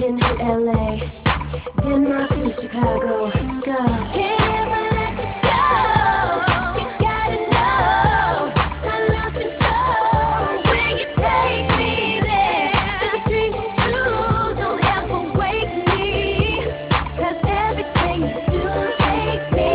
Been to LA, Denmark to Chicago. Go. Can't ever let you go. You gotta know I lost control. When you take me there, the dreams come true. Don't ever wake me, 'cause everything you do takes me.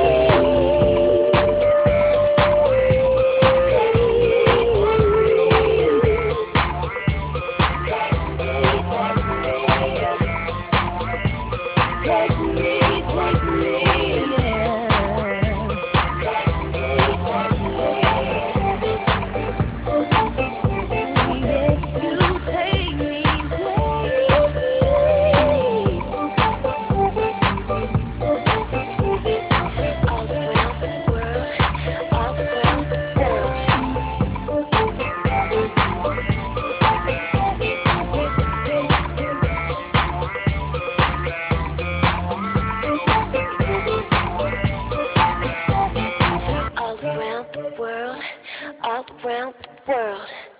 All around the world, all around the world.